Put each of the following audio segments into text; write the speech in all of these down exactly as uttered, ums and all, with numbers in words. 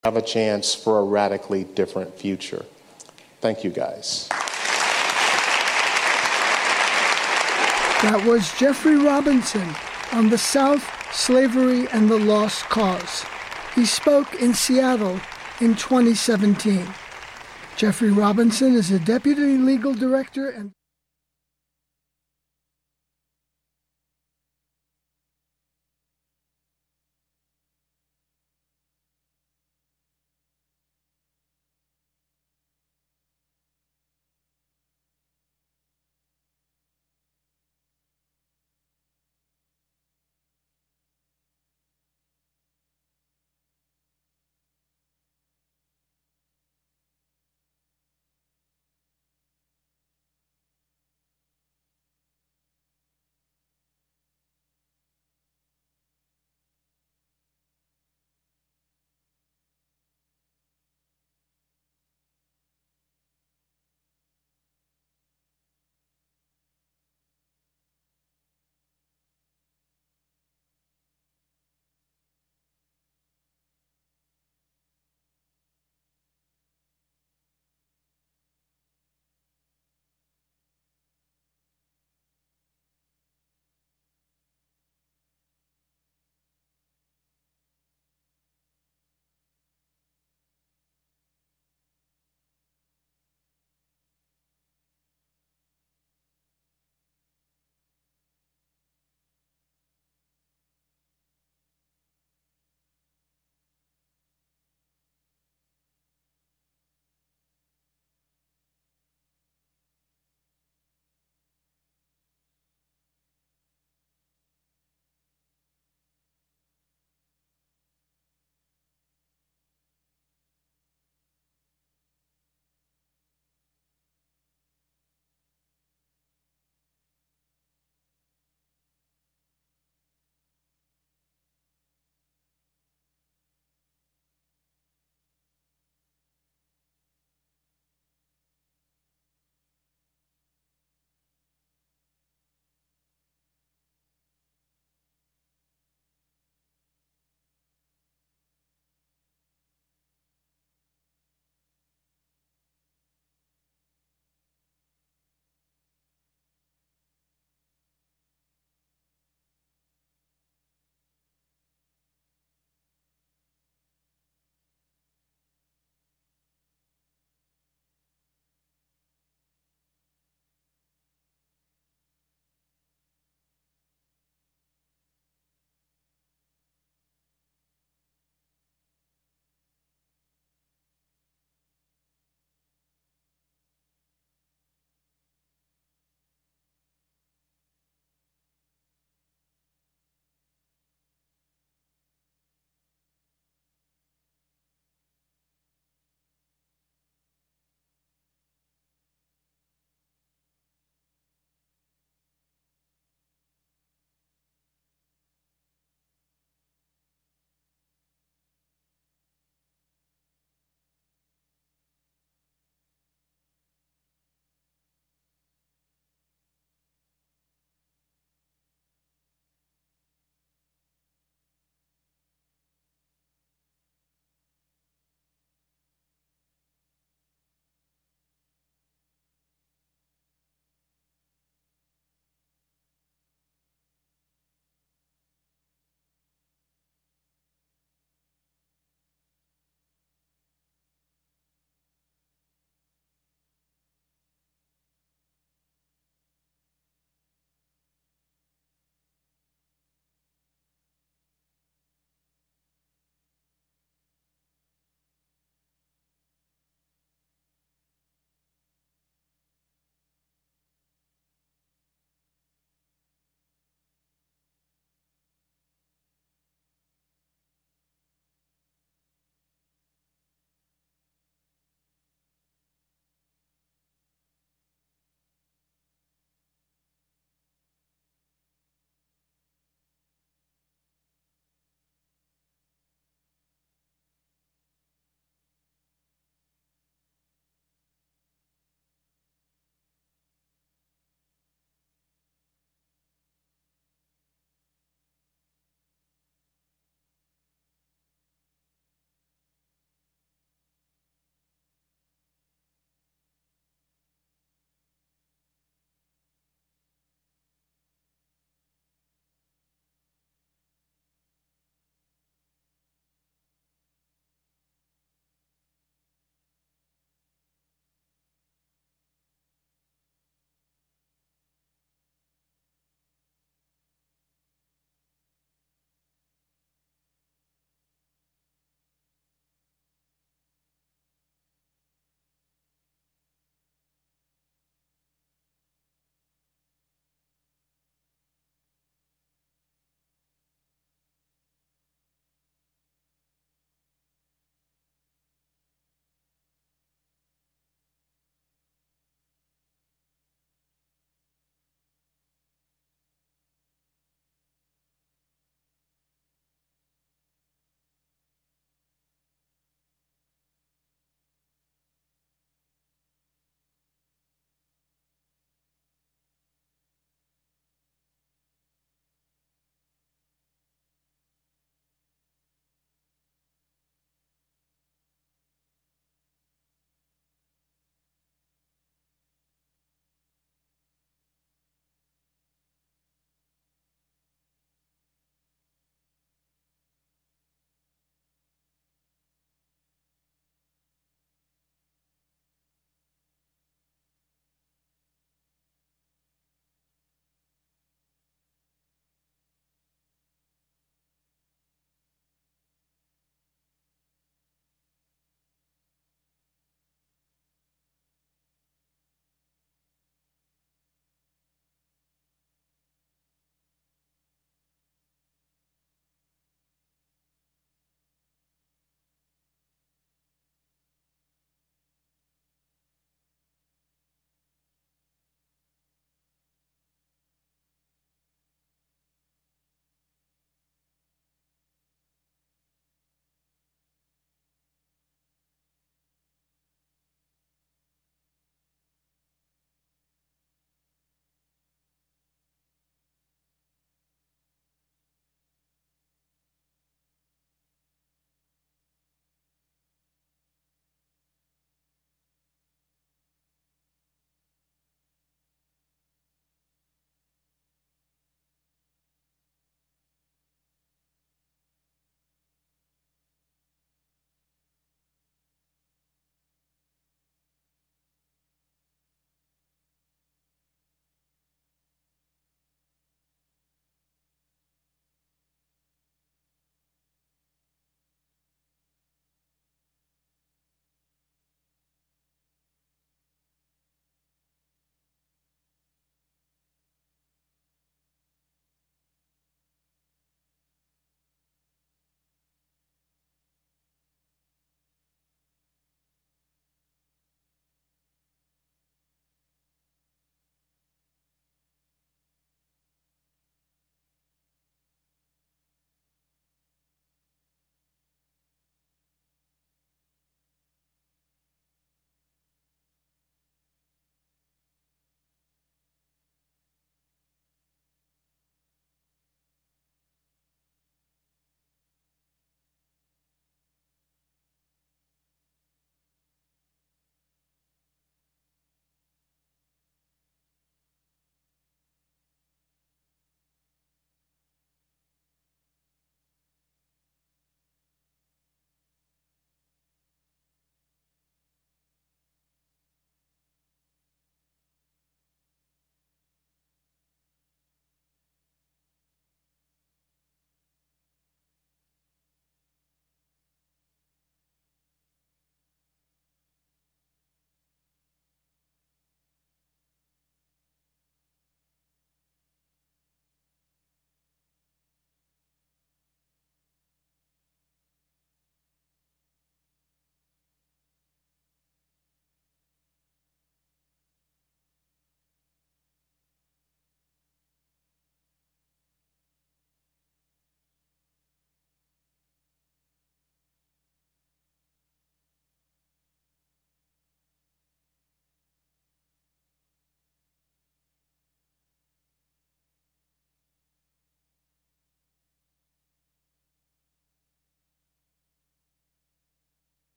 have a chance for a radically different future. Thank you, guys. That was Jeffrey Robinson on the South, Slavery, and the Lost Cause. He spoke in Seattle in twenty seventeen. Jeffrey Robinson is a deputy legal director and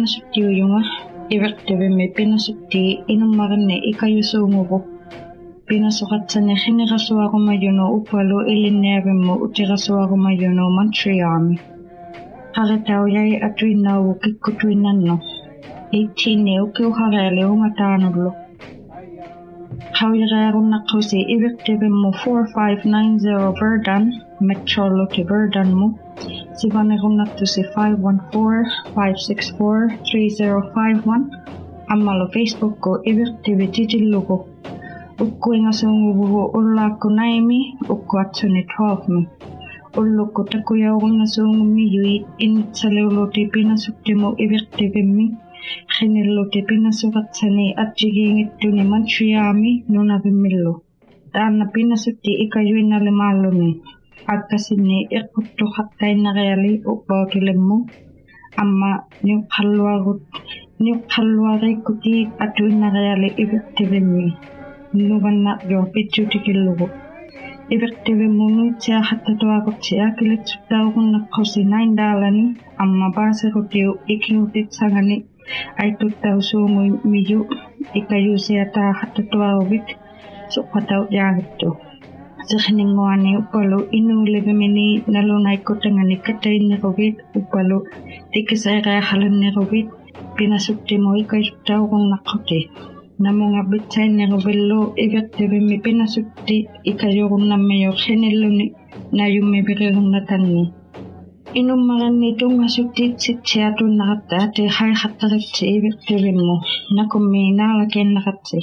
Pinasuttiujunga ivertivimmi pinasutti inummarinni ikayusuungugu pinasuqatsani qhinirasuarumayunu upalu ilinniavimmu utirasuarumayunu Montrealmi qaritaujai atuinnaugu kikkutuinnannu eighteen ukiuhareali ungataanullu qauirearunnaqqausi ivertivimmu four five nine zero Verdun Metroluti Verdunmu Sivanerunnattusi five one four five six four three zero five one Ammalu Facebookku ivertivi titillugu ukkuingasuunguvugu ullaakku naimi ukkuatsuni twelve-mi ullukku takuyaurunngasuungummi yui initsaleuluti pinasuttimu ivertivimmi qhinilluti pinasuqatsani atjigiingittuni Montrealmi nunavimmillu taanna pinasutti ikayuinnalimaalumi Akkasinni iqquttu haqqainnariali uqqookilimmu amma niuqqalluarut niuqqalluariikkuti atuinnariali ivertivimmi nuvannarjo pitsutikillugu ivertivimmu nuitsiaqattatuaqutsia kilitsuttauqunnaqqausi nine daalani amma baaserutiu ikiutitsangani aituttausuungui miyu ikayusiataaqattatuaruvit suqqatautjaagittu Sehningoani upalu inuulivimini nalunaikutangani katainneruvit upalu tikisairaaqalinneruvit pinasuttimu ikayuttauqunnaqqauti namunga bitsainneruvillu ivertivimmi pinasutti ikayurunnammiyo qhinilluni nayummivirirunnatanni inummaranni tungasutti sitsiatunnaqattaati haiqattaritsi ivertivimmu nakummi naalakinnaqatsi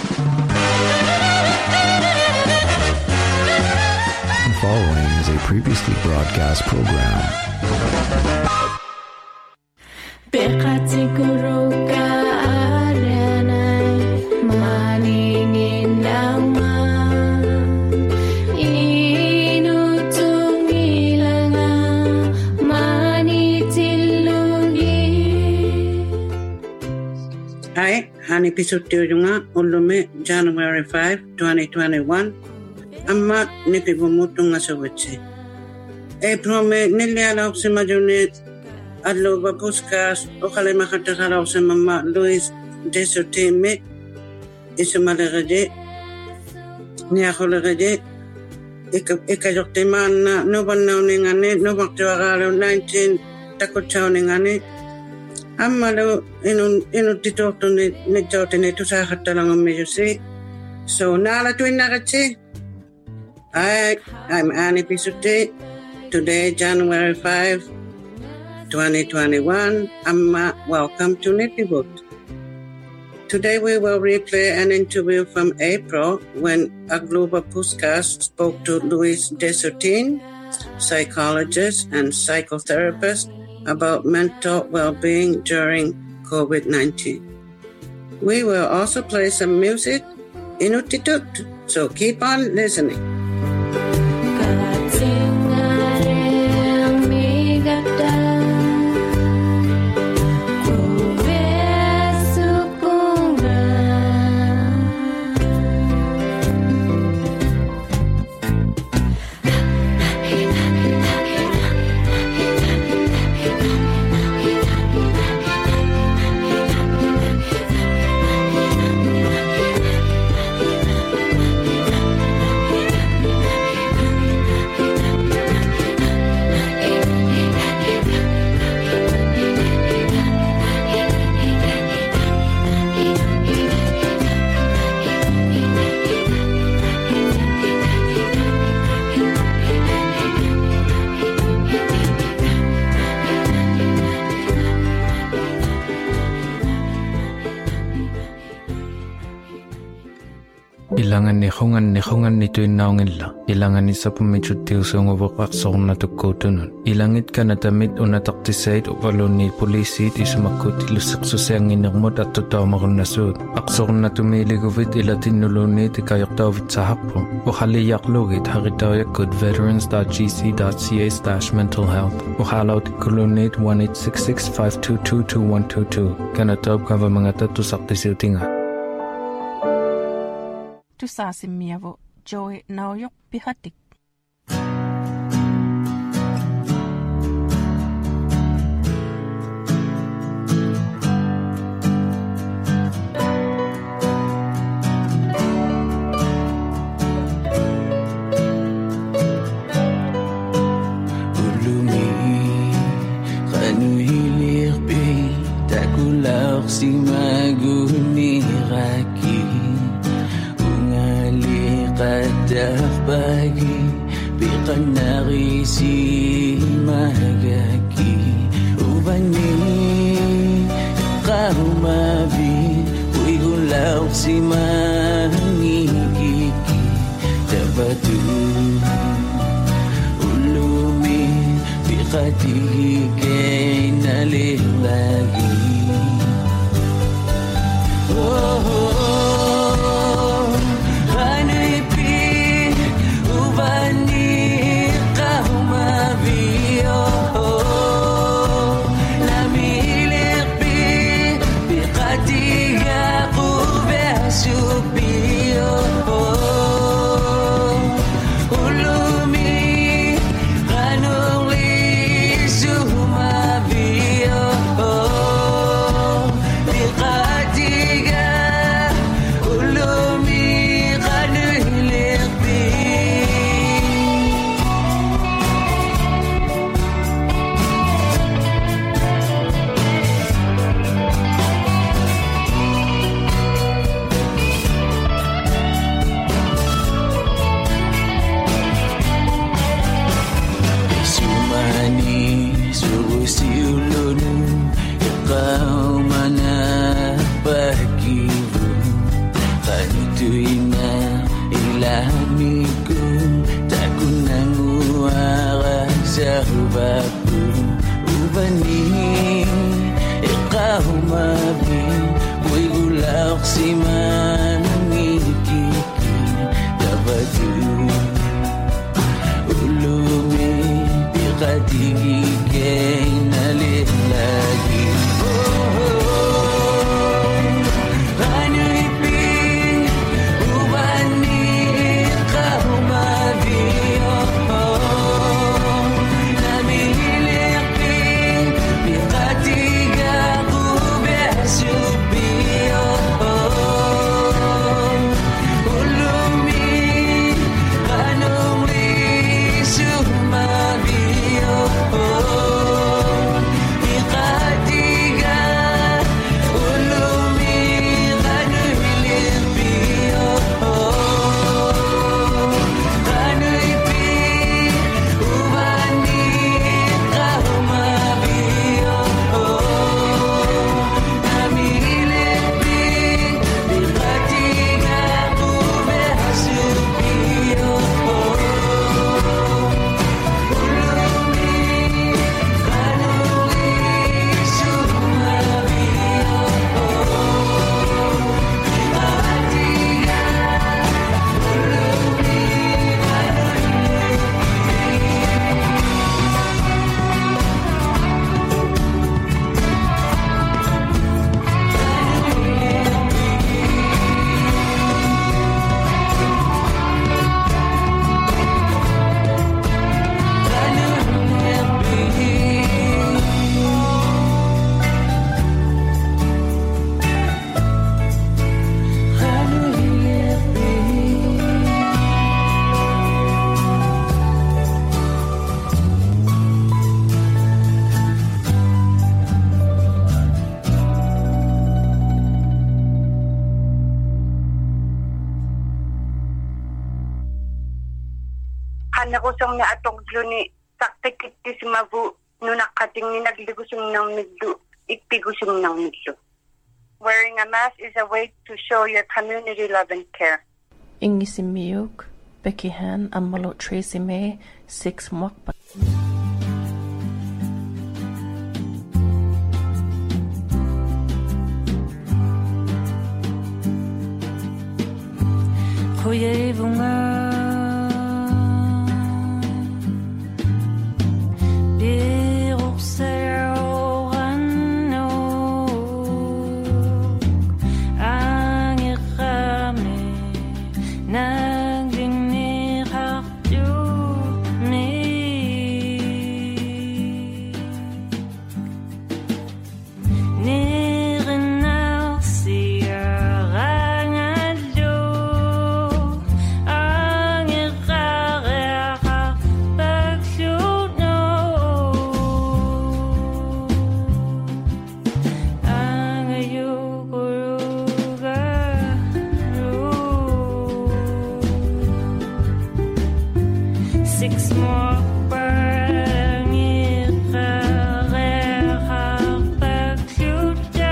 Following is a previously broadcast program. Bekatikuruka aranay maningin nama inutungilanga manitilungi. Hi, Hani Pisuttiujunga ullume January fifth, twenty twenty-one. Amma nipigumutunga sawitsi. April me nilialaupsi majuni adluba puskas okale makatagalaupsi mama Louis Desertin me isumalagaje niakolagaje ikajoktimana nubannaunningani nubaktiwagalo nineteen takuchauningani amma lo inun inutitotuni nijotini tusaqattalangammiyusi so nala tuinnaqatsi. Hi, I'm Annie Pisutti. Today, January fifth, twenty twenty-one. Amma, welcome to Nitibut. Today, we will replay an interview from April when Agluba Puskas spoke to Louis Desertin, psychologist and psychotherapist, about mental well-being during covid nineteen. We will also play some music, Inutitut, so keep on listening. Ilangan ni khungan ni khungan ni tuinaungilla. Ilangan ni sapumitsuttiusuunguvuqaqsorna tukkuutunun. Ilangit kanatamit unataktisait upalun ni poliisit isumakkut ilusseqsusianginnermut attutaumarunnasuut. Aqsorna tumiiliguvit ilatinnulunniit ikayaqtauvit sahappu. Uqaliyaqlugit haritauyakkut veterans dot g c dot c a slash mental health. Uqalautikkulunniit one eight six six five two two two one two two. Kanataub kavamangata tusaqtisiutinga. Tusaasimmiavu Joy Nauyok Pihatik. pagi biqan narisi magaki ubani kahumabi uigulaw si mangikiki tabatu ulumi biqatigi kay nalilagi oh, oh. Nakusong na atong gluni saktikit ti sumabu no nakating ni nagligusong ng midlo ipigusong ng midlo. Wearing a mask is a way to show your community love and care. Ingi si Miyuk, Becky Han, Amalo Tracy May, six Mwakpa. Kuya bunga I six more burning rare backluda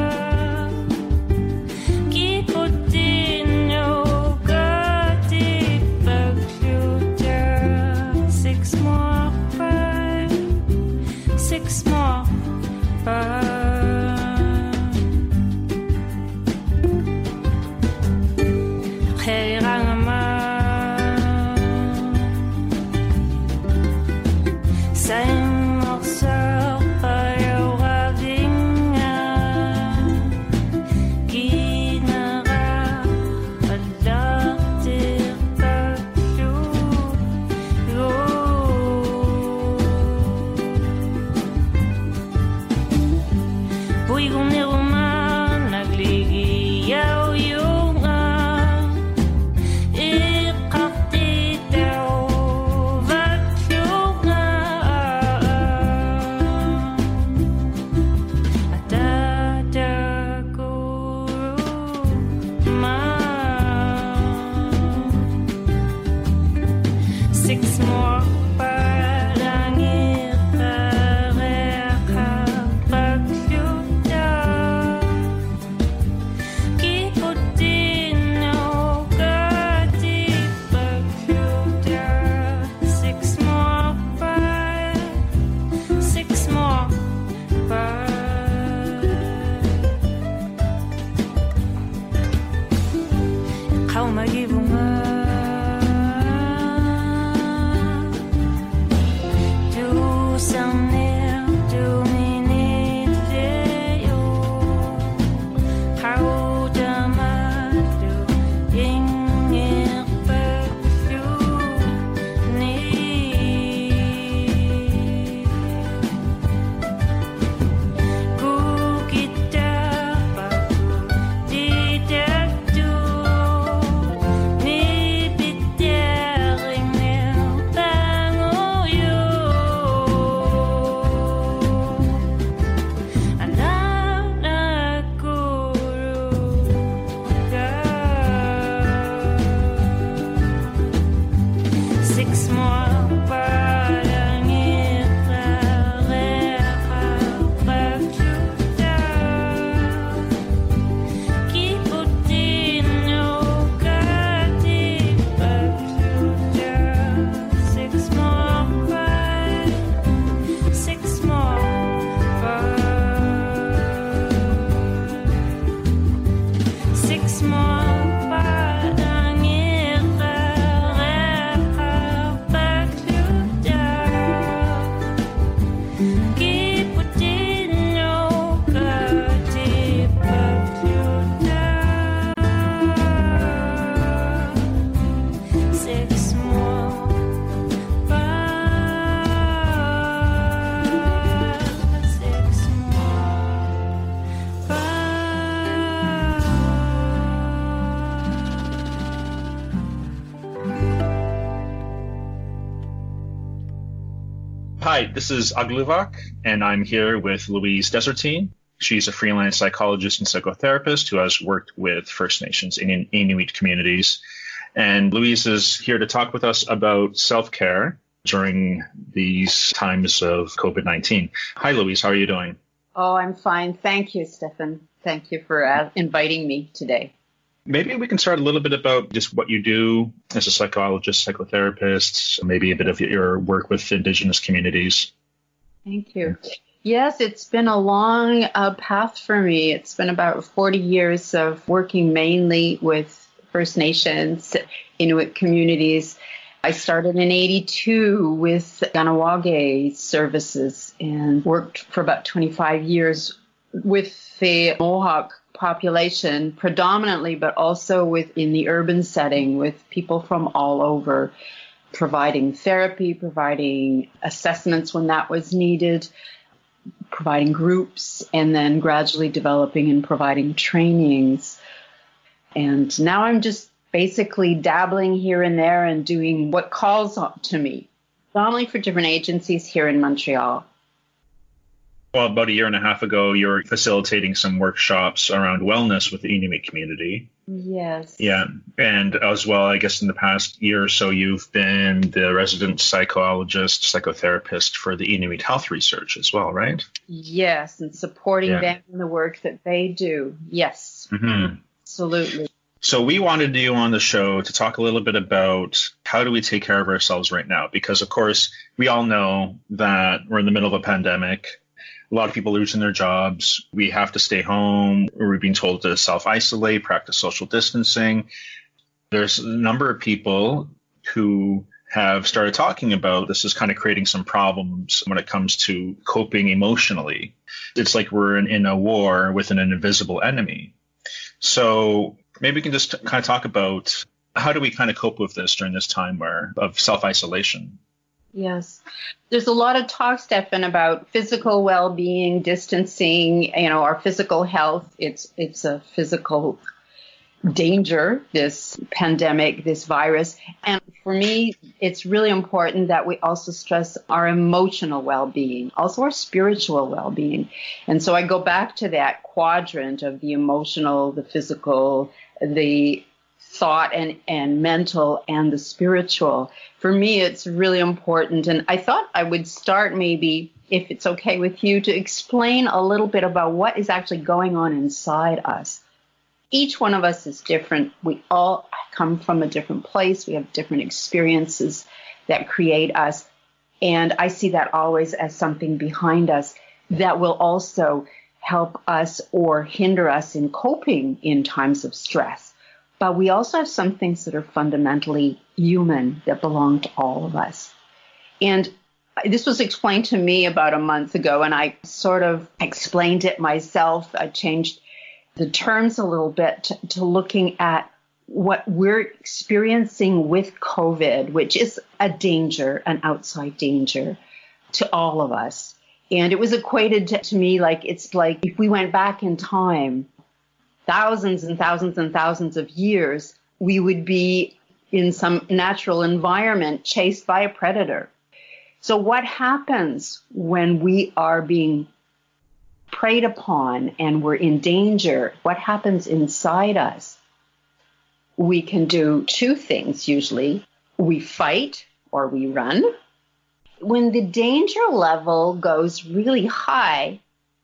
Kiputino gati backluda six more burn six more burn Hi, this is Agluvak, and I'm here with Louise Desertine. She's a freelance psychologist and psychotherapist who has worked with First Nations and Inuit communities. And Louise is here to talk with us about self-care during these times of COVID nineteen. Hi, Louise. How are you doing? Oh, I'm fine. Thank you, Stefan. Thank you for uh, inviting me today. Maybe we can start a little bit about just what you do as a psychologist, psychotherapist, maybe a bit of your work with Indigenous communities. Thank you. Yes, it's been a long uh, path for me. It's been about forty years of working mainly with First Nations, Inuit communities. I started in eighty-two with Ganawage services and worked for about twenty-five years with the Mohawk population predominantly, but also within the urban setting with people from all over, providing therapy, providing assessments when that was needed, providing groups, and then gradually developing and providing trainings. And now I'm just basically dabbling here and there and doing what calls to me, predominantly for different agencies here in Montreal. Well, about a year and a half ago, you were facilitating some workshops around wellness with the Inuit community. Yes. Yeah. And as well, I guess in the past year or so, you've been the resident psychologist, psychotherapist for the Inuit Health Research as well, right? Yes, and supporting Yeah. them in the work that they do. Yes, Mm-hmm. absolutely. So we wanted you on the show to talk a little bit about how do we take care of ourselves right now? Because, of course, we all know that we're in the middle of a pandemic. A lot of people losing their jobs. We have to stay home. We're being told to self-isolate, practice social distancing. There's a number of people who have started talking about this is kind of creating some problems when it comes to coping emotionally. It's like we're in, in a war with an invisible enemy. So maybe we can just kind of talk about how do we kind of cope with this during this time where of self-isolation? Yes. There's a lot of talk, Stefan, about physical well-being, distancing, you know, our physical health. It's it's a physical danger, this pandemic, this virus. And for me, it's really important that we also stress our emotional well-being, also our spiritual well-being. And so I go back to that quadrant of the emotional, the physical, the thought and, and mental, and the spiritual. For me, it's really important. And I thought I would start maybe, if it's okay with you, to explain a little bit about what is actually going on inside us. Each one of us is different. We all come from a different place. We have different experiences that create us. And I see that always as something behind us that will also help us or hinder us in coping in times of stress. But we also have some things that are fundamentally human that belong to all of us. And this was explained to me about a month ago, and I sort of explained it myself. I changed the terms a little bit to, to looking at what we're experiencing with COVID, which is a danger, an outside danger to all of us. And it was equated to, to me like it's like if we went back in time, thousands and thousands and thousands of years, we would be in some natural environment chased by a predator. So what happens when we are being preyed upon and we're in danger? What happens inside us? We can do two things usually. We fight or we run. When the danger level goes really high,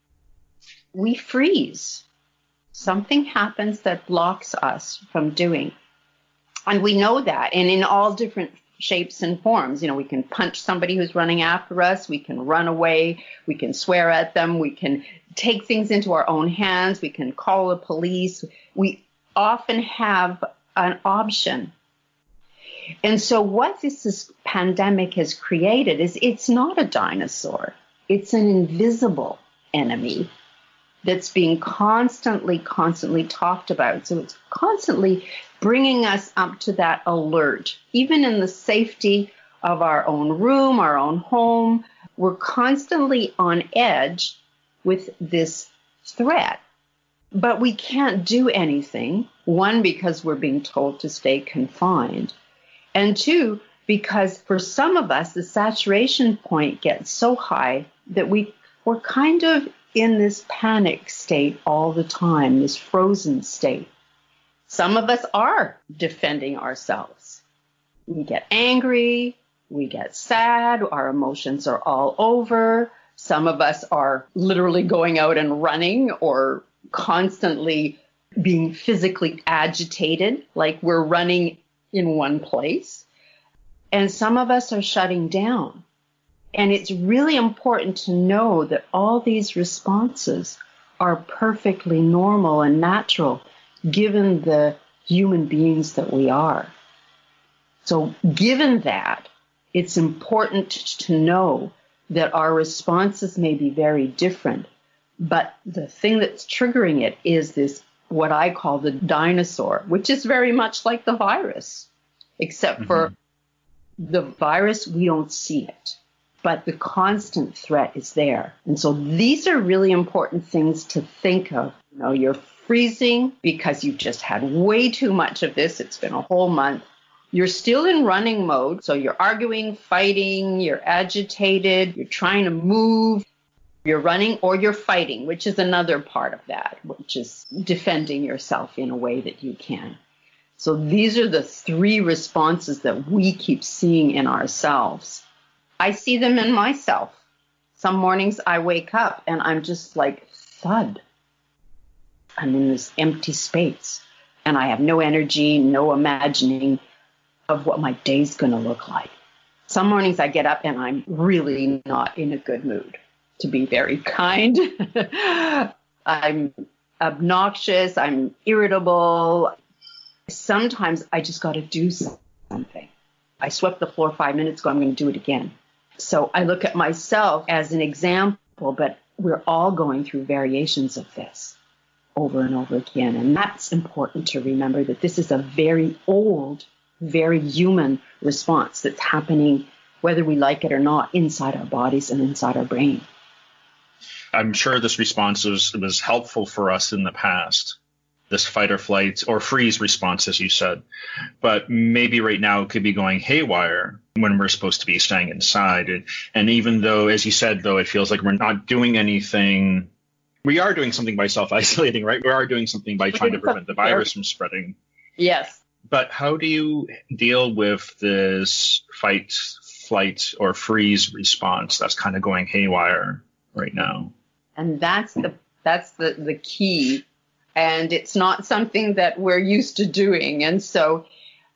we freeze. Something happens that blocks us from doing. And we know that. And in all different shapes and forms, you know, we can punch somebody who's running after us. We can run away. We can swear at them. We can take things into our own hands. We can call the police. We often have an option. And so what this, this pandemic has created is it's not a dinosaur. It's an invisible enemy that's being constantly, constantly talked about. So it's constantly bringing us up to that alert. Even in the safety of our own room, our own home, we're constantly on edge with this threat. But we can't do anything. One, because we're being told to stay confined. And two, because for some of us, the saturation point gets so high that we, we're kind of in this panic state all the time, this frozen state. Some of us are defending ourselves. We get angry, we get sad, our emotions are all over. Some of us are literally going out and running or constantly being physically agitated, like we're running in one place. And some of us are shutting down. And it's really important to know that all these responses are perfectly normal and natural, given the human beings that we are. So given that, it's important to know that our responses may be very different, but the thing that's triggering it is this, what I call the dinosaur, which is very much like the virus, except mm-hmm. for the virus, we don't see it. But the constant threat is there. And so these are really important things to think of. You know, you're freezing because you've just had way too much of this. It's been a whole month. You're still in running mode. So you're arguing, fighting, you're agitated, you're trying to move. You're running or you're fighting, which is another part of that, which is defending yourself in a way that you can. So these are the three responses that we keep seeing in ourselves. I see them in myself. Some mornings I wake up and I'm just like thud. I'm in this empty space and I have no energy, no imagining of what my day's going to look like. Some mornings I get up and I'm really not in a good mood, to be very kind. I'm obnoxious. I'm irritable. Sometimes I just got to do something. I swept the floor five minutes ago. I'm going to do it again. So I look at myself as an example, but we're all going through variations of this over and over again. And that's important to remember, that this is a very old, very human response that's happening, whether we like it or not, inside our bodies and inside our brain. I'm sure this response was, was helpful for us in the past, this fight or flight or freeze response, as you said. But maybe right now it could be going haywire when we're supposed to be staying inside. And, and even though, as you said, though, it feels like we're not doing anything, we are doing something by self-isolating, right? We are doing something by trying to prevent the virus from spreading. Yes. But how do you deal with this fight, flight, or freeze response that's kind of going haywire right now? And that's the that's the, the key. And it's not something that we're used to doing. And so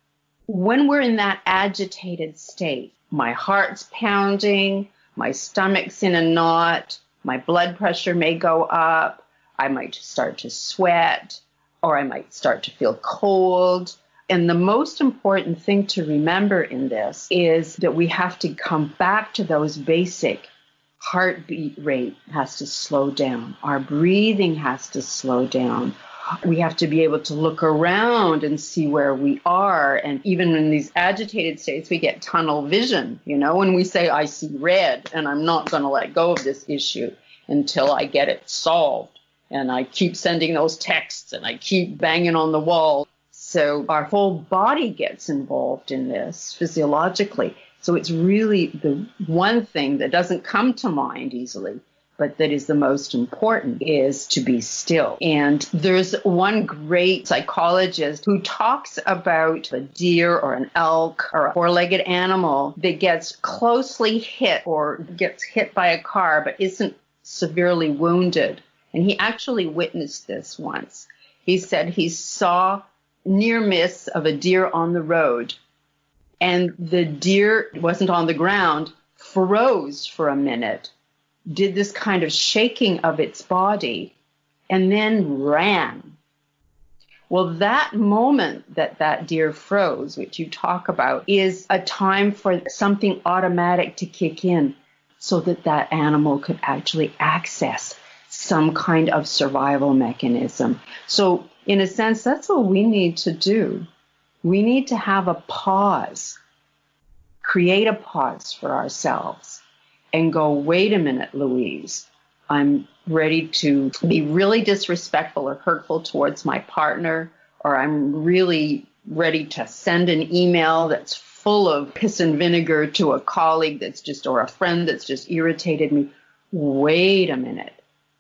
when we're in that agitated state, my heart's pounding, my stomach's in a knot, my blood pressure may go up, I might start to sweat, or I might start to feel cold. And the most important thing to remember in this is that we have to come back to those basic. Heartbeat rate has to slow down. Our breathing has to slow down. We have to be able to look around and see where we are. And even in these agitated states, we get tunnel vision. You know, when we say, I see red and I'm not going to let go of this issue until I get it solved. And I keep sending those texts and I keep banging on the wall. So our whole body gets involved in this physiologically. So it's really the one thing that doesn't come to mind easily, but that is the most important, is to be still. And there's one great psychologist who talks about a deer or an elk or a four-legged animal that gets closely hit or gets hit by a car but isn't severely wounded. And he actually witnessed this once. He said he saw near miss of a deer on the road. And the deer wasn't on the ground, froze for a minute, did this kind of shaking of its body, and then ran. Well, that moment that that deer froze, which you talk about, is a time for something automatic to kick in so that that animal could actually access some kind of survival mechanism. So in a sense, that's what we need to do. We need to have a pause, create a pause for ourselves and go, wait a minute, Louise, I'm ready to be really disrespectful or hurtful towards my partner, or I'm really ready to send an email that's full of piss and vinegar to a colleague that's just, or a friend that's just irritated me. Wait a minute,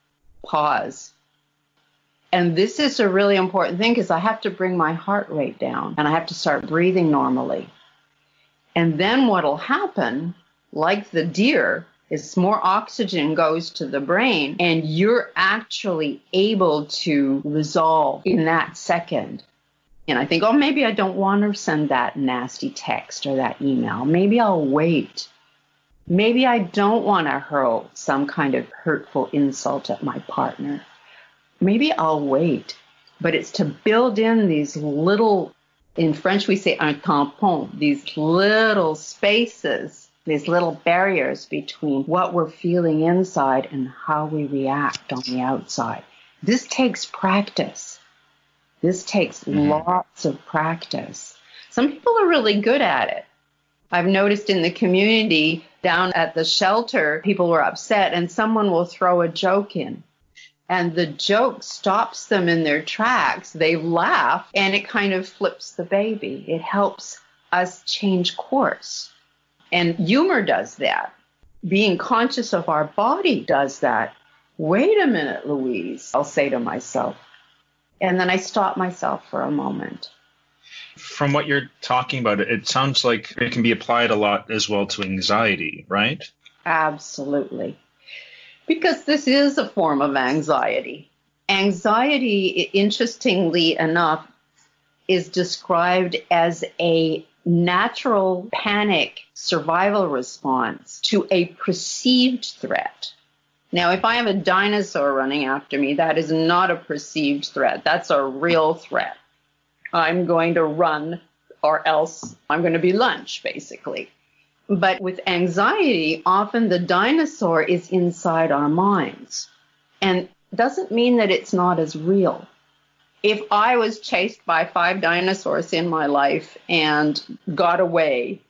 pause. And this is a really important thing because I have to bring my heart rate down and I have to start breathing normally. And then what'll happen, like the deer, is more oxygen goes to the brain and you're actually able to resolve in that second. And I think, oh, maybe I don't want to send that nasty text or that email. Maybe I'll wait. Maybe I don't want to hurl some kind of hurtful insult at my partner. Maybe I'll wait. But it's to build in these little, in French we say un tampon, these little spaces, these little barriers between what we're feeling inside and how we react on the outside. This takes practice. This takes mm-hmm. lots of practice. Some people are really good at it. I've noticed in the community down at the shelter, people were upset and someone will throw a joke in. And the joke stops them in their tracks. They laugh, and it kind of flips the baby. It helps us change course. And humor does that. being conscious of our body does that. Wait a minute, Louise, I'll say to myself. And then I stop myself for a moment. From what you're talking about, it sounds like it can be applied a lot as well to anxiety, right? Absolutely. Because this is a form of anxiety. Anxiety, interestingly enough, is described as a natural panic survival response to a perceived threat. Now, if I have a dinosaur running after me, that is not a perceived threat. That's a real threat. I'm going to run or else I'm going to be lunch, basically. But with anxiety, often the dinosaur is inside our minds. And doesn't mean that it's not as real. If I was chased by five dinosaurs in my life and got away,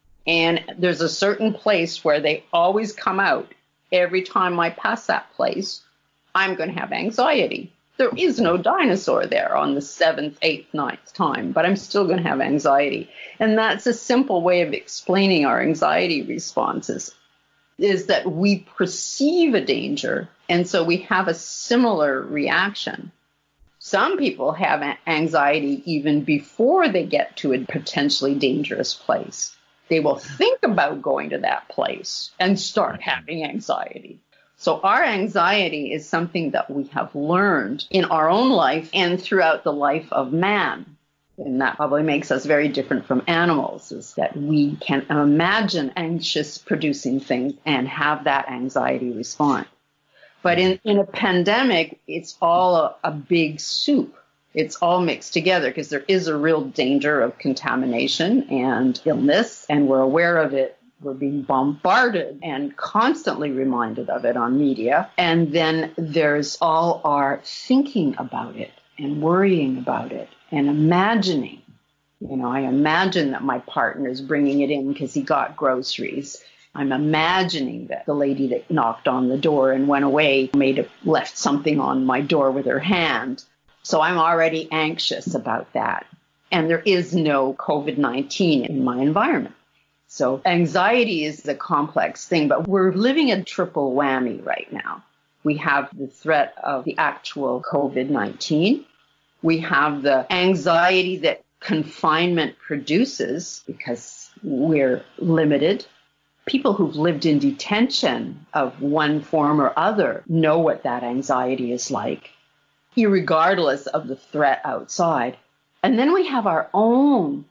and there's a certain place where they always come out, every time I pass that place, I'm going to have anxiety. There is no dinosaur there on the seventh, eighth, ninth time, but I'm still going to have anxiety. And that's a simple way of explaining our anxiety responses, is that we perceive a danger, and so we have a similar reaction. Some people have anxiety even before they get to a potentially dangerous place. They will think about going to that place and start having anxiety. So our anxiety is something that we have learned in our own life and throughout the life of man. And that probably makes us very different from animals, is that we can imagine anxious producing things and have that anxiety response. But in, in a pandemic, it's all a, a big soup. It's all mixed together because there is a real danger of contamination and illness, and we're aware of it. We're being bombarded and constantly reminded of it on media. And then there's all our thinking about it and worrying about it and imagining. You know, I imagine that my partner is bringing it in because he got groceries. I'm imagining that the lady that knocked on the door and went away made a, left something on my door with her hand. So I'm already anxious about that. And there is no COVID nineteen in my environment. So anxiety is a complex thing, but we're living a triple whammy right now. We have the threat of the actual COVID nineteen. We have the anxiety that confinement produces because we're limited. People who've lived in detention of one form or other know what that anxiety is like, irregardless of the threat outside. And then we have our own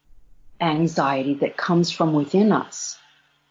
anxiety that comes from within us.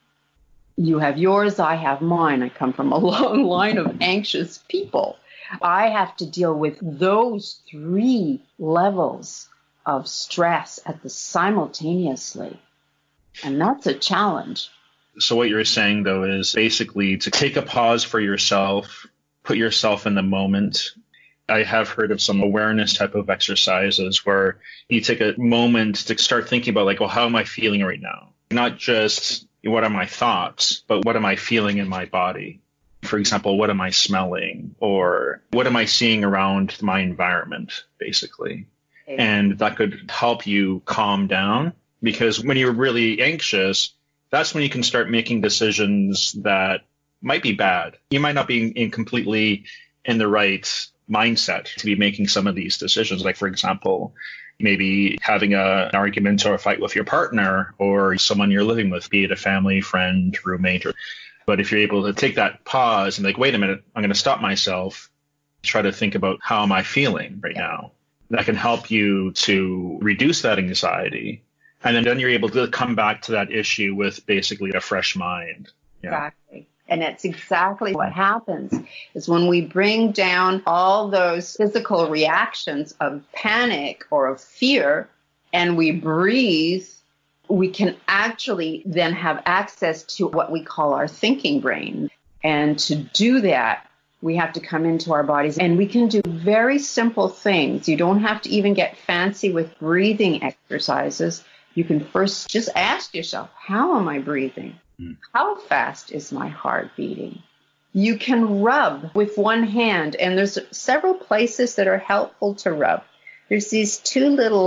You have yours, I have mine. I come from a long line of anxious people. I have to deal with those three levels of stress at the simultaneously. And that's a challenge. So what you're saying, though, is basically to take a pause for yourself, put yourself in the moment. I have heard of some awareness type of exercises where you take a moment to start thinking about, like, well, how am I feeling right now? Not just what are my thoughts, but what am I feeling in my body? For example, what am I smelling? Or what am I seeing around my environment, basically? Okay. And that could help you calm down, because when you're really anxious, that's when you can start making decisions that might be bad. You might not be in completely in the right mindset to be making some of these decisions. Like, for example, maybe having a, an argument or a fight with your partner or someone you're living with, be it a family, friend, roommate. Or, but if you're able to take that pause and like, wait a minute, I'm going to stop myself, try to think about how am I feeling right now? That can help you to reduce that anxiety. And then, then you're able to come back to that issue with basically a fresh mind. Yeah. Exactly. And it's exactly what happens is when we bring down all those physical reactions of panic or of fear and we breathe, we can actually then have access to what we call our thinking brain. And to do that, we have to come into our bodies, and we can do very simple things. You don't have to even get fancy with breathing exercises. You can first just ask yourself, how am I breathing? Mm. How fast is my heart beating? You can rub with one hand, and there's several places that are helpful to rub. There's these two little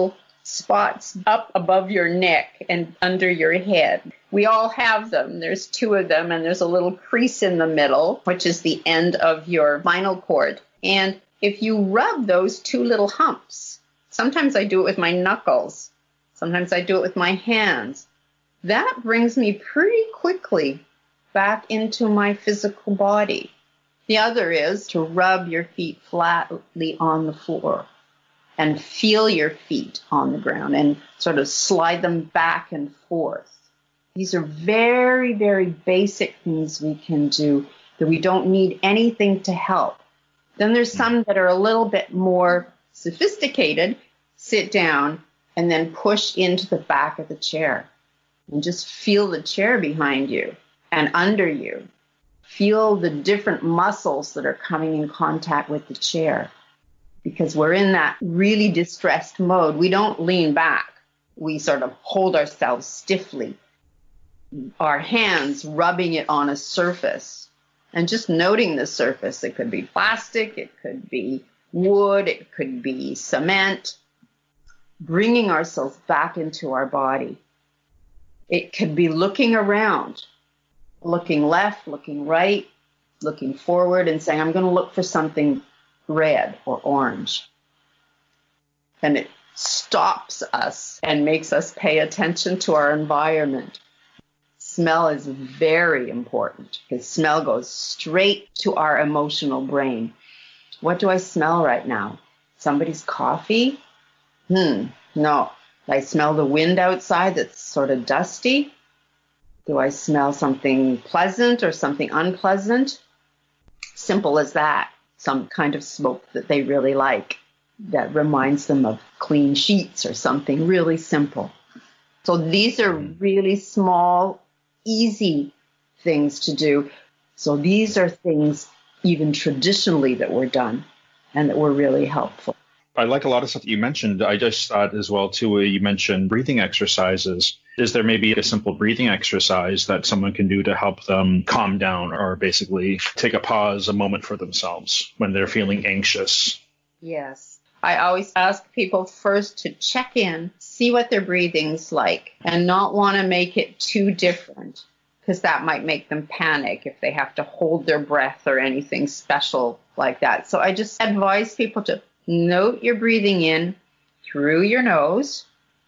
spots up above your neck and under your head. We all have them. There's two of them, and there's a little crease in the middle, which is the end of your spinal cord. And if you rub those two little humps, sometimes I do it with my knuckles, sometimes I do it with my hands, that brings me pretty quickly back into my physical body. The other is to rub your feet flatly on the floor and feel your feet on the ground and sort of slide them back and forth. These are very, very basic things we can do that we don't need anything to help. Then there's some that are a little bit more sophisticated. Sit down and then push into the back of the chair and just feel the chair behind you and under you. Feel the different muscles that are coming in contact with the chair. Because we're in that really distressed mode. We don't lean back. We sort of hold ourselves stiffly. Our hands rubbing it on a surface and just noting the surface. It could be plastic, it could be wood, it could be cement. Bringing ourselves back into our body. It could be looking around, looking left, looking right, looking forward and saying, I'm going to look for something red or orange. And it stops us and makes us pay attention to our environment. Smell is very important because smell goes straight to our emotional brain. What do I smell right now? Somebody's coffee? Hmm, no. I smell the wind outside that's sort of dusty. Do I smell something pleasant or something unpleasant? Simple as that. Some kind of smoke that they really like that reminds them of clean sheets or something really simple. So these are really small, easy things to do. So these are things even traditionally that were done and that were really helpful. I like a lot of stuff that you mentioned. I just thought as well, too, uh, you mentioned breathing exercises. Is there maybe a simple breathing exercise that someone can do to help them calm down or basically take a pause, a moment for themselves when they're feeling anxious? Yes. I always ask people first to check in, see what their breathing's like, and not want to make it too different, because that might make them panic if they have to hold their breath or anything special like that. So I just advise people to note your breathing in through your nose.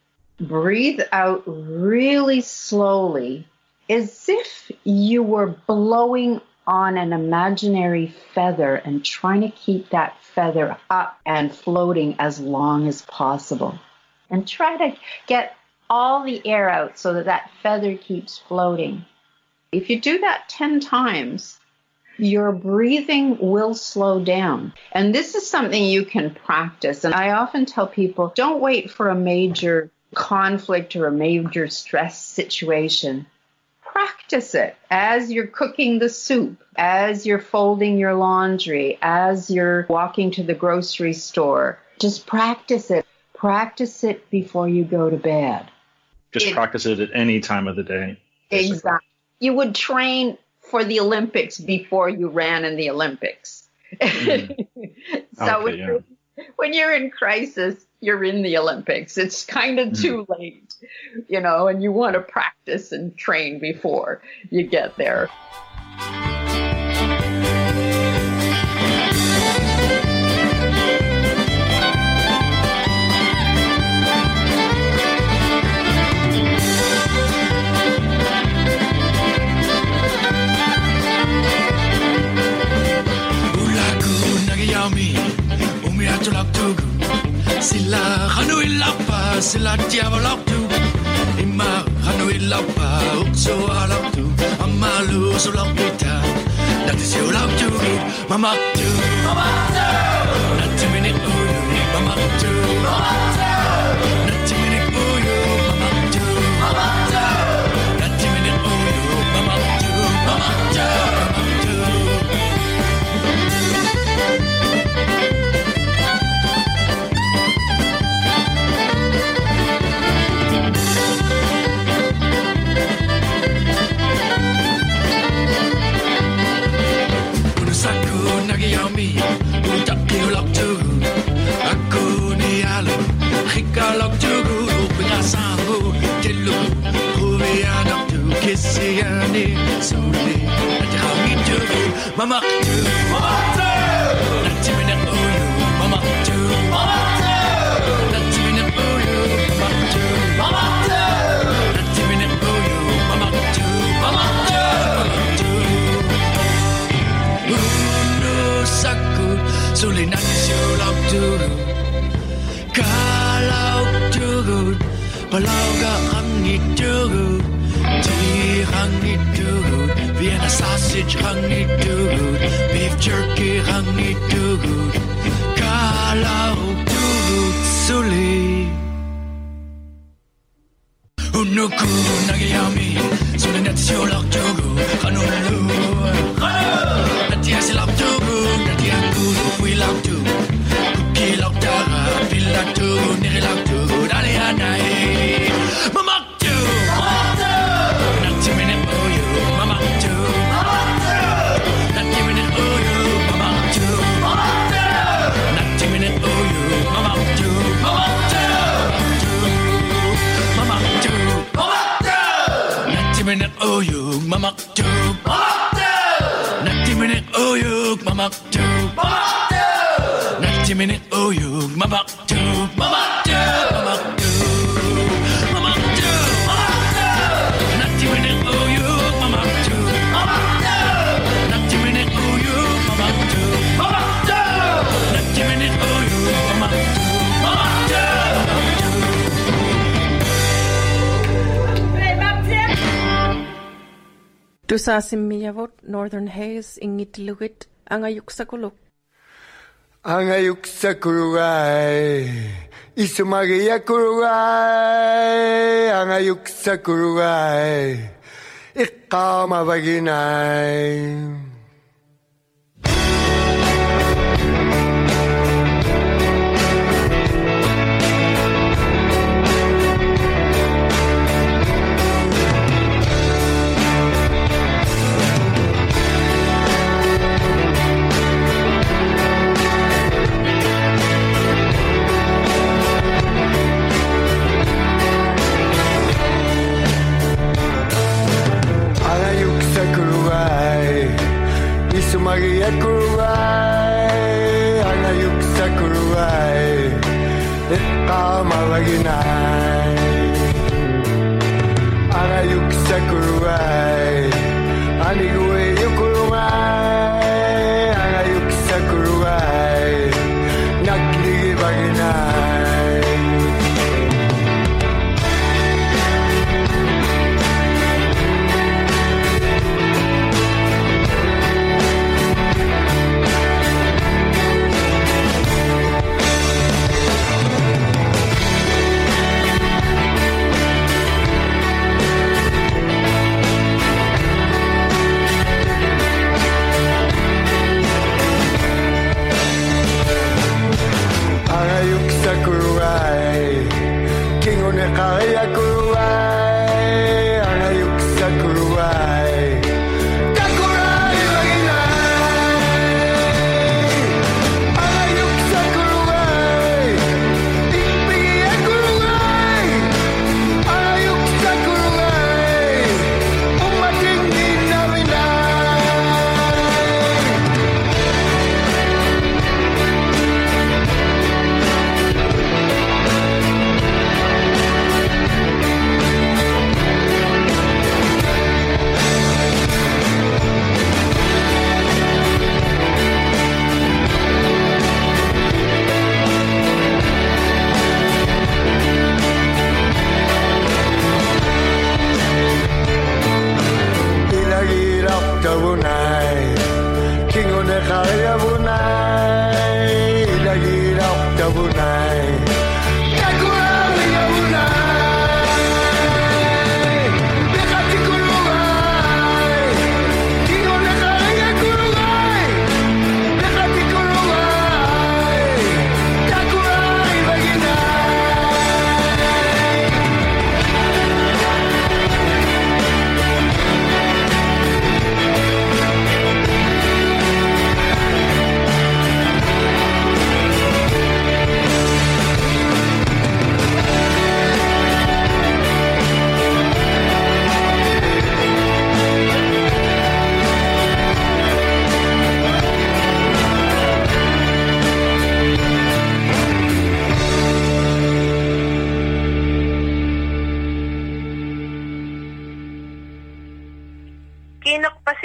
Breathe out really slowly, as if you were blowing on an imaginary feather and trying to keep that feather up and floating as long as possible. And try to get all the air out so that that feather keeps floating. If you do that ten times, your breathing will slow down. And this is something you can practice. And I often tell people, don't wait for a major conflict or a major stress situation. Practice it as you're cooking the soup, as you're folding your laundry, as you're walking to the grocery store. Just practice it. Practice it before you go to bed. Just it, practice it at any time of the day. Basically. Exactly. You would train for the Olympics before you ran in the Olympics. Mm. so okay, when, yeah. you're, when you're in crisis, you're in the Olympics. It's kind of mm. too late, you know, and you want to practice and train before you get there. Sila hanui lapa sila diavolok tu ima hanui lapa ukso alok tu amalu sulok kita nanti sulok tu mama tu mama tu nanti minit uyu mama tu mama tu nanti minit uyu mama tu mama tu nanti minit uyu mama tu mama tu tillu Ruvi anaktu kisiani Suli Nati hangitu Mamaktu Mamaktu Nati minak uyu Mamaktu Mamaktu Nati minak uyu Mamaktu Mamaktu Nati minak uyu Mamaktu Mamaktu Unu sakut Suli nati siulak turu Kalau turut Palau ga hangit turut Ti hangit turut Vienna sausage hangit turut Beef jerky hangit turut Kalau turut Suli Unuku nagiyami Suli nati siulak turut Kanulu Nati asilap turut Nati angulu Wilap turut Kilap dara, pilak tu, nirilak tu, dali anai. Mamak tu, nanti minit oyu, mamak tu, nanti minit oyu, mamak tu, nanti minit oyu, mamak tu, mamak tu, mamak tu, nanti minit oyu, mamak tu, nanti minit oyu, mamak tu, Nanti minit uyug mamaktu, mamaktu, mamaktu, mamaktu, mamaktu. Nanti minit uyug mamaktu, mamaktu. Nanti minit uyug mamaktu, mamaktu. Nanti minit uyug mamaktu, mamaktu, mamaktu. Tusasimiyavot Northern Hayes ingitilugit angayuksakuluk. Angayuk sa kurugay, isumagiya kurugay, angayuk sa kurugay, ikaw mabaginay. Angayuk sa kurugay,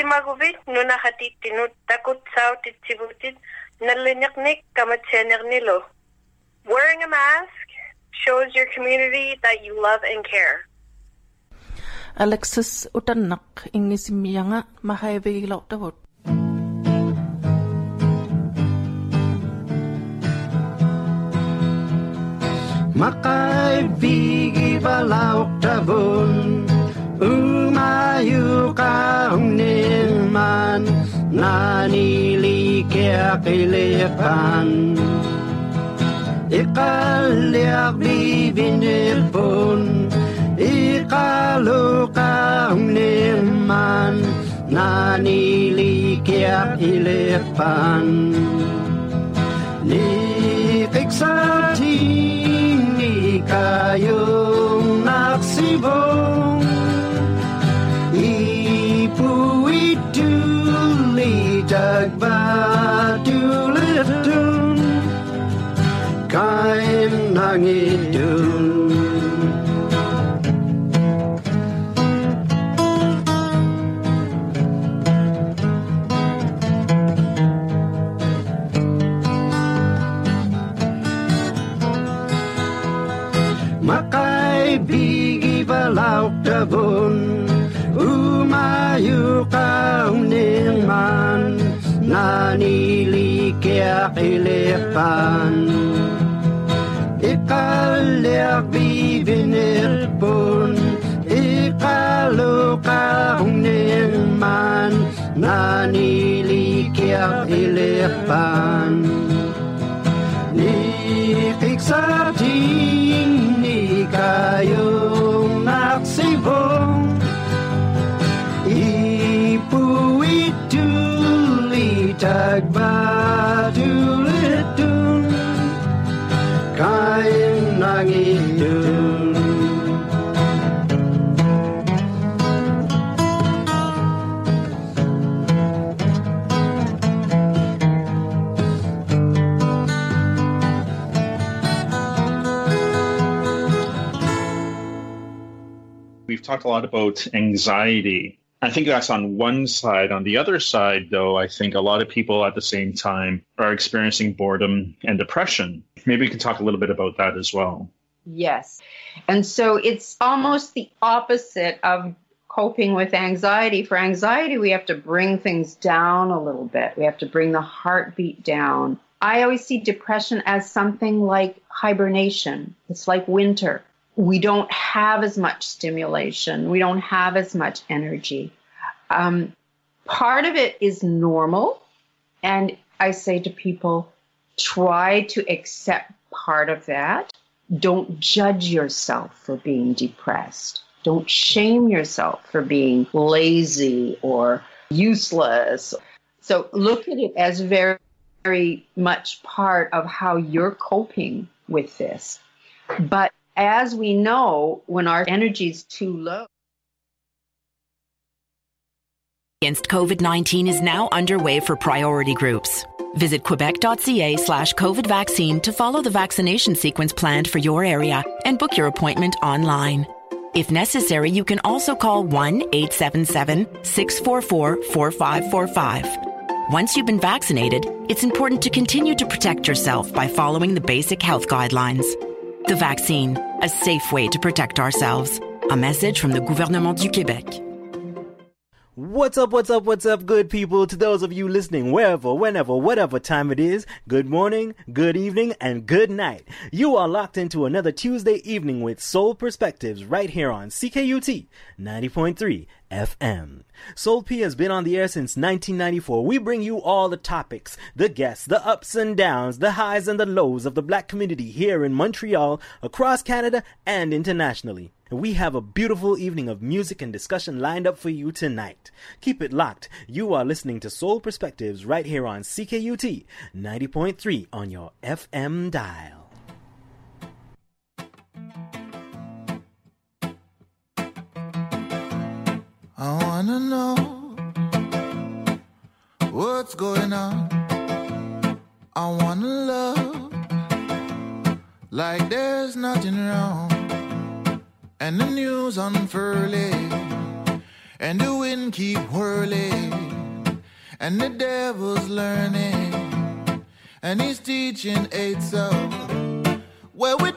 Simaguvit nunakatitinut takut sautit sibutit naliniknik kamatsenernilo. Wearing a mask shows your community that you love and care. Alexis utanak ingisimiyanga mahayvigilaw tawot. Makaibigi balawak tabon Umayu kaong nilman Nanili kaya kilipan Ikaliak bibinilpon Ikalu kaong nilman Nanili kaya kilipan Nikik sa tingin kayong naksibong Ipuituli dagbadulitun Kain nangidun Makaibigi balawak tabon Umayu kaong nilman Nanili kaya kilipan Ikaliak bibinilpon Ikalu kaong nilman Nanili kaya kilipan Nikik sa tingin kayong naksibong Ipuituli tagbadulitun Kayong nangidun We've talked a lot about anxiety. I think that's on one side. On the other side, though, I think a lot of people at the same time are experiencing boredom and depression. Maybe we can talk a little bit about that as well. Yes. And so it's almost the opposite of coping with anxiety. For anxiety, we have to bring things down a little bit. We have to bring the heartbeat down. I always see depression as something like hibernation. It's like winter. We don't have as much stimulation. We don't have as much energy. Um, part of it is normal. And I say to people, try to accept part of that. Don't judge yourself for being depressed. Don't shame yourself for being lazy or useless. So look at it as very, very much part of how you're coping with this. But as we know, when our energy is too low. Against COVID nineteen is now underway for priority groups. Visit quebec.ca slash COVID vaccine to follow the vaccination sequence planned for your area and book your appointment online. If necessary, you can also call one eight seven seven, six four four, four five four five. Once you've been vaccinated, it's important to continue to protect yourself by following the basic health guidelines. The vaccine, a safe way to protect ourselves. A message from the Gouvernement du Québec. What's up, what's up, what's up, good people? To those of you listening, wherever, whenever, whatever time it is, good morning, good evening, and good night. You are locked into another Tuesday evening with Soul Perspectives right here on C K U T ninety point three F M. Soul P has been on the air since nineteen ninety-four. We bring you all the topics, the guests, the ups and downs, the highs and the lows of the black community here in Montreal, across Canada, and internationally. We have a beautiful evening of music and discussion lined up for you tonight. Keep it locked. You are listening to Soul Perspectives right here on C K U T ninety point three on your F M dial. I wanna know what's going on. I wanna love like there's nothing wrong. And the news unfurling, and the wind keep whirling, and the devil's learning, and he's teaching eight so. Well, we